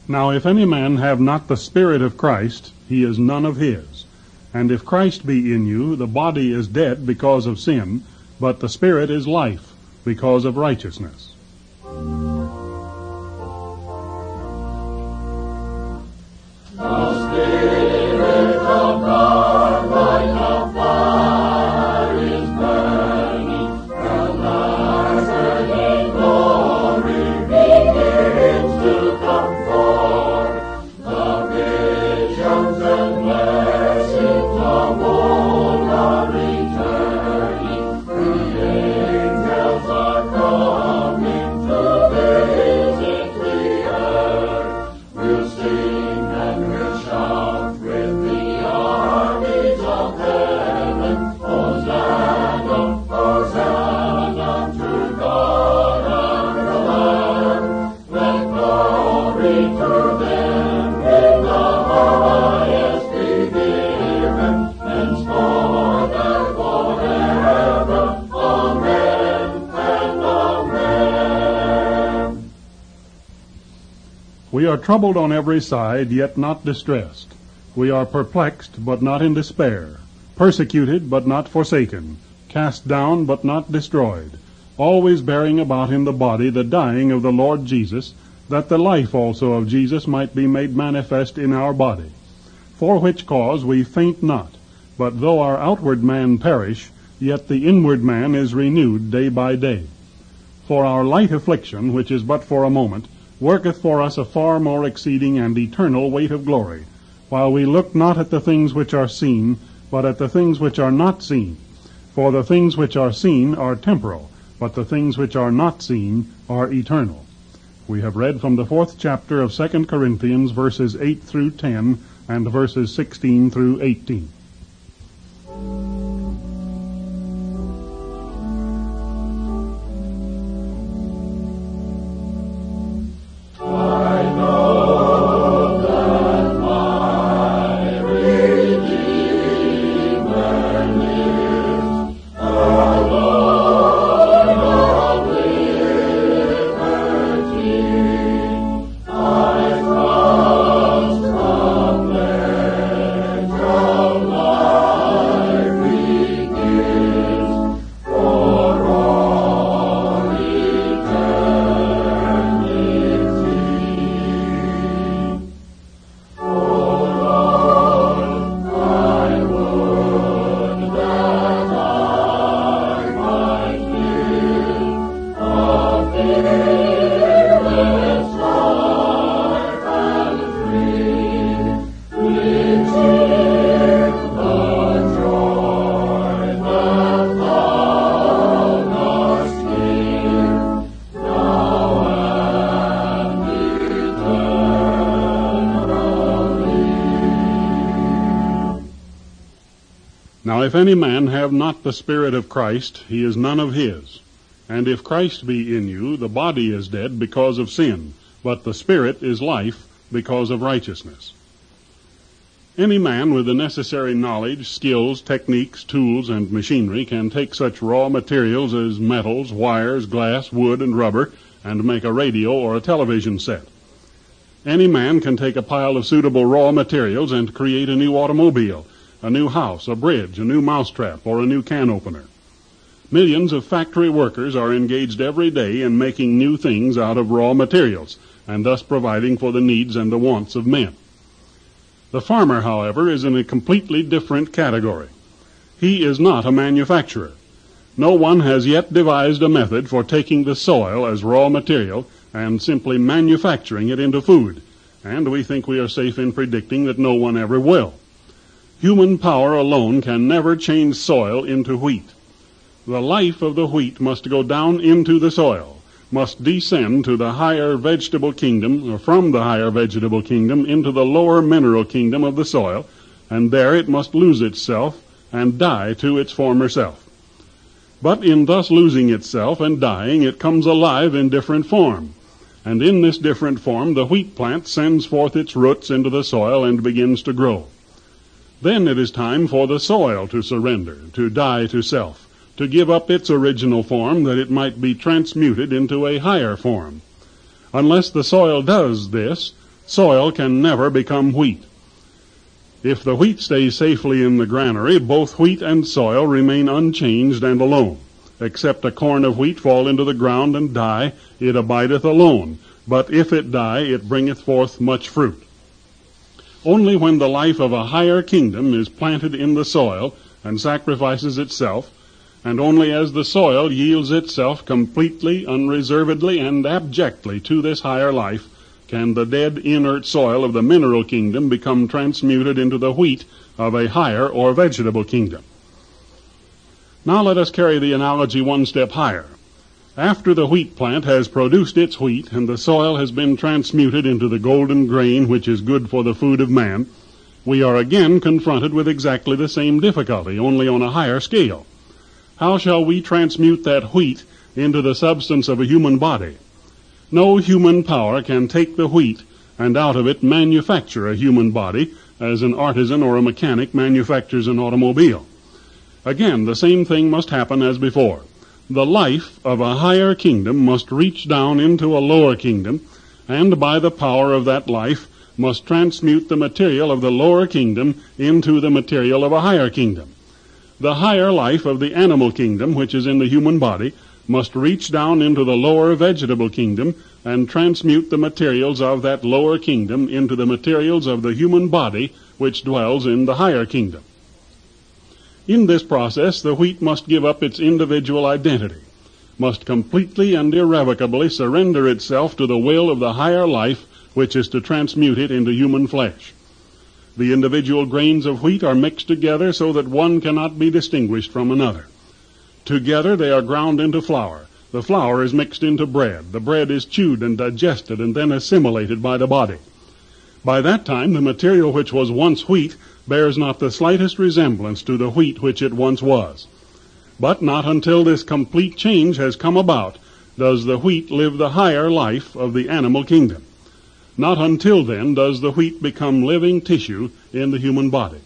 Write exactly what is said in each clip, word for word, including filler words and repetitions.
Now if any man have not the Spirit of Christ, he is none of his. And if Christ be in you, the body is dead because of sin, but the Spirit is life because of righteousness. We are troubled on every side, yet not distressed. We are perplexed, but not in despair. Persecuted, but not forsaken. Cast down, but not destroyed. Always bearing about in the body the dying of the Lord Jesus, that the life also of Jesus might be made manifest in our body. For which cause we faint not, but though our outward man perish, yet the inward man is renewed day by day. For our light affliction, which is but for a moment, worketh for us a far more exceeding and eternal weight of glory, while we look not at the things which are seen, but at the things which are not seen. For the things which are seen are temporal, but the things which are not seen are eternal. We have read from the fourth chapter of Second Corinthians, verses eight through ten, and verses sixteen through eighteen. Now if any man have not the Spirit of Christ, he is none of his. And if Christ be in you, the body is dead because of sin, but the Spirit is life because of righteousness. Any man with the necessary knowledge, skills, techniques, tools, and machinery can take such raw materials as metals, wires, glass, wood, and rubber, and make a radio or a television set. Any man can take a pile of suitable raw materials and create a new automobile, a new house, a bridge, a new mousetrap, or a new can opener. Millions of factory workers are engaged every day in making new things out of raw materials, and thus providing for the needs and the wants of men. The farmer, however, is in a completely different category. He is not a manufacturer. No one has yet devised a method for taking the soil as raw material and simply manufacturing it into food, and we think we are safe in predicting that no one ever will. Human power alone can never change soil into wheat. The life of the wheat must go down into the soil, must descend to the higher vegetable kingdom, or from the higher vegetable kingdom into the lower mineral kingdom of the soil, and there it must lose itself and die to its former self. But in thus losing itself and dying, it comes alive in different form. And in this different form, the wheat plant sends forth its roots into the soil and begins to grow. Then it is time for the soil to surrender, to die to self, to give up its original form that it might be transmuted into a higher form. Unless the soil does this, Soil can never become wheat. If the wheat stays safely in the granary, both wheat and soil remain unchanged and alone. Except a corn of wheat fall into the ground and die, it abideth alone. But if it die, it bringeth forth much fruit. Only when the life of a higher kingdom is planted in the soil and sacrifices itself, and only as the soil yields itself completely, unreservedly, and abjectly to this higher life, can the dead, inert soil of the mineral kingdom become transmuted into the wheat of a higher or vegetable kingdom. Now let us carry the analogy one step higher. After the wheat plant has produced its wheat, and the soil has been transmuted into the golden grain which is good for the food of man, we are again confronted with exactly the same difficulty, only on a higher scale. How shall we transmute that wheat into the substance of a human body? No human power can take the wheat and out of it manufacture a human body as an artisan or a mechanic manufactures an automobile. Again, the same thing must happen as before. The life of a higher kingdom must reach down into a lower kingdom, and by the power of that life must transmute the material of the lower kingdom into the material of a higher kingdom. The higher life of the animal kingdom, which is in the human body, must reach down into the lower vegetable kingdom and transmute the materials of that lower kingdom into the materials of the human body which dwells in the higher kingdom. In this process, the wheat must give up its individual identity, must completely and irrevocably surrender itself to the will of the higher life which is to transmute it into human flesh. The individual grains of wheat are mixed together so that one cannot be distinguished from another. Together they are ground into flour. The flour is mixed into bread. The bread is chewed and digested and then assimilated by the body. By that time, the material which was once wheat bears not the slightest resemblance to the wheat which it once was. But not until this complete change has come about does the wheat live the higher life of the animal kingdom. Not until then does the wheat become living tissue in the human body.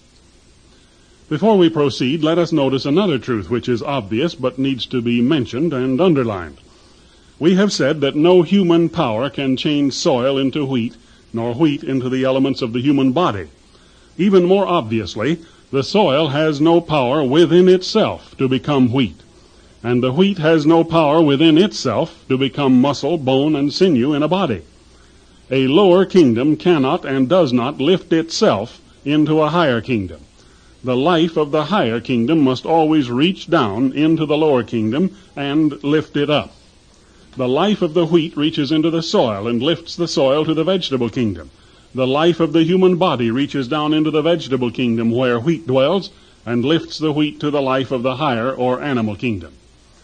Before we proceed, let us notice another truth which is obvious but needs to be mentioned and underlined. We have said that no human power can change soil into wheat, nor wheat into the elements of the human body. Even more obviously, the soil has no power within itself to become wheat, and the wheat has no power within itself to become muscle, bone, and sinew in a body. A lower kingdom cannot and does not lift itself into a higher kingdom. The life of the higher kingdom must always reach down into the lower kingdom and lift it up. The life of the wheat reaches into the soil and lifts the soil to the vegetable kingdom. The life of the human body reaches down into the vegetable kingdom where wheat dwells and lifts the wheat to the life of the higher or animal kingdom.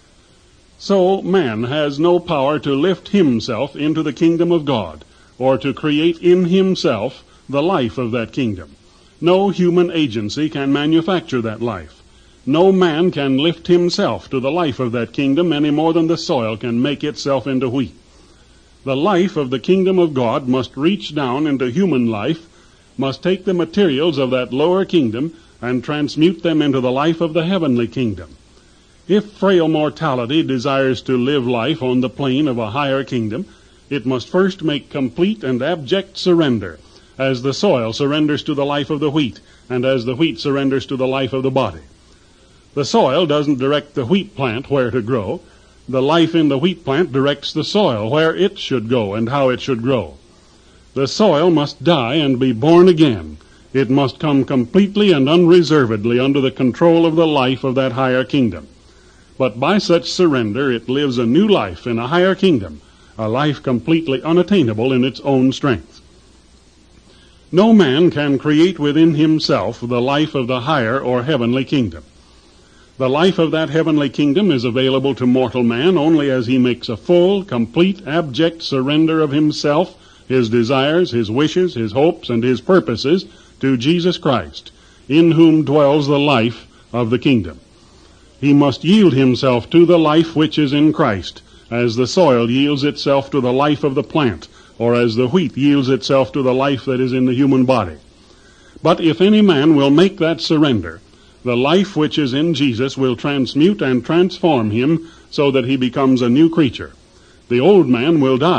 So man has no power to lift himself into the kingdom of God or to create in himself the life of that kingdom. No human agency can manufacture that life. No man can lift himself to the life of that kingdom any more than the soil can make itself into wheat. The life of the kingdom of God must reach down into human life, must take the materials of that lower kingdom and transmute them into the life of the heavenly kingdom. If frail mortality desires to live life on the plane of a higher kingdom, it must first make complete and abject surrender, as the soil surrenders to the life of the wheat, and as the wheat surrenders to the life of the body. The soil doesn't direct the wheat plant where to grow. The life in the wheat plant directs the soil where it should go and how it should grow. The soil must die and be born again. It must come completely and unreservedly under the control of the life of that higher kingdom. But by such surrender it lives a new life in a higher kingdom, a life completely unattainable in its own strength. No man can create within himself the life of the higher or heavenly kingdom. The life of that heavenly kingdom is available to mortal man only as he makes a full, complete, abject surrender of himself, his desires, his wishes, his hopes, and his purposes to Jesus Christ, in whom dwells the life of the kingdom. He must yield himself to the life which is in Christ, as the soil yields itself to the life of the plant, or as the wheat yields itself to the life that is in the human body. But if any man will make that surrender, the life which is in Jesus will transmute and transform him so that he becomes a new creature. The old man will die,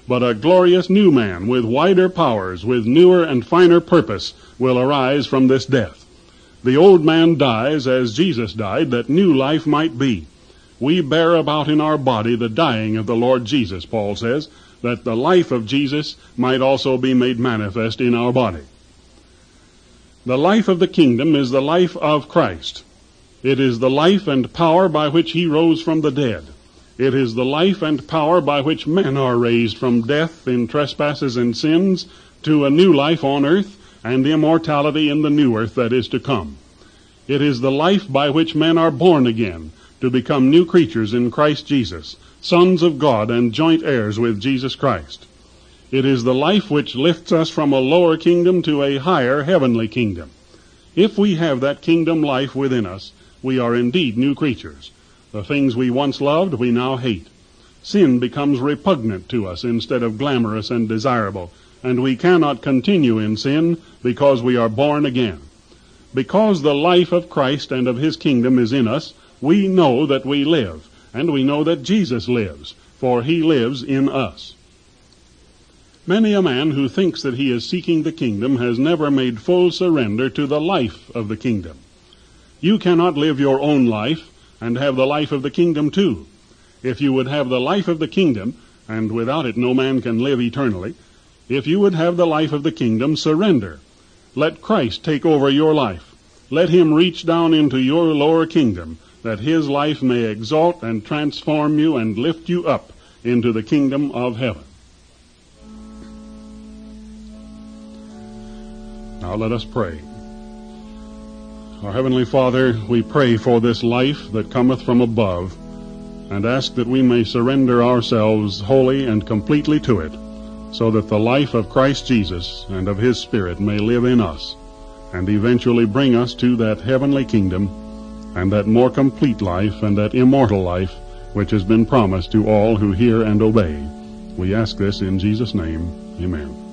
but a glorious new man with wider powers, with newer and finer purpose will arise from this death. The old man dies as Jesus died, that new life might be. We bear about in our body the dying of the Lord Jesus, Paul says, that the life of Jesus might also be made manifest in our body. The life of the kingdom is the life of Christ. It is the life and power by which he rose from the dead. It is the life and power by which men are raised from death in trespasses and sins to a new life on earth and immortality in the new earth that is to come. It is the life by which men are born again to become new creatures in Christ Jesus, sons of God and joint heirs with Jesus Christ. It is the life which lifts us from a lower kingdom to a higher heavenly kingdom. If we have that kingdom life within us, we are indeed new creatures. The things we once loved, we now hate. Sin becomes repugnant to us instead of glamorous and desirable, and we cannot continue in sin because we are born again. Because the life of Christ and of his kingdom is in us, we know that we live, and we know that Jesus lives, for he lives in us. Many a man who thinks that he is seeking the kingdom has never made full surrender to the life of the kingdom. You cannot live your own life and have the life of the kingdom too. If you would have the life of the kingdom, and without it no man can live eternally, if you would have the life of the kingdom, surrender. Let Christ take over your life. Let him reach down into your lower kingdom, that his life may exalt and transform you and lift you up into the kingdom of heaven. Now let us pray. Our Heavenly Father, we pray for this life that cometh from above, and ask that we may surrender ourselves wholly and completely to it, so that the life of Christ Jesus and of his Spirit may live in us, and eventually bring us to that heavenly kingdom, and that more complete life and that immortal life which has been promised to all who hear and obey. We ask this in Jesus' name. Amen.